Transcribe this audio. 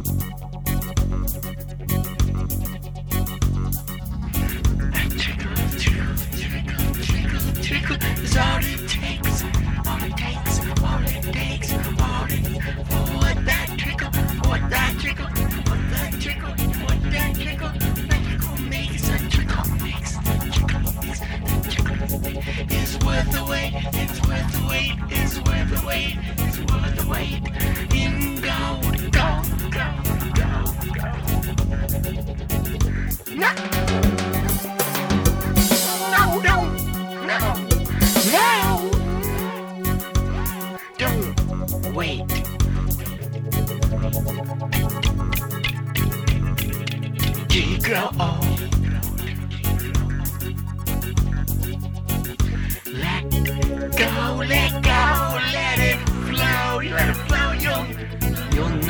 Trickle is all it takes. All it takes. All it takes. All it for that trickle. For that trickle. For that trickle. For that trickle. That trickle makes a trickle makes. Trickle makes. Trickle is worth the wait. It's worth the wait. It's worth the wait. It's worth the wait. In gold. Gold. Gold. Gold. Gold. No. No! Don't wait. Jiggle on. Let go, let go, let it flow. You let it flow, you'll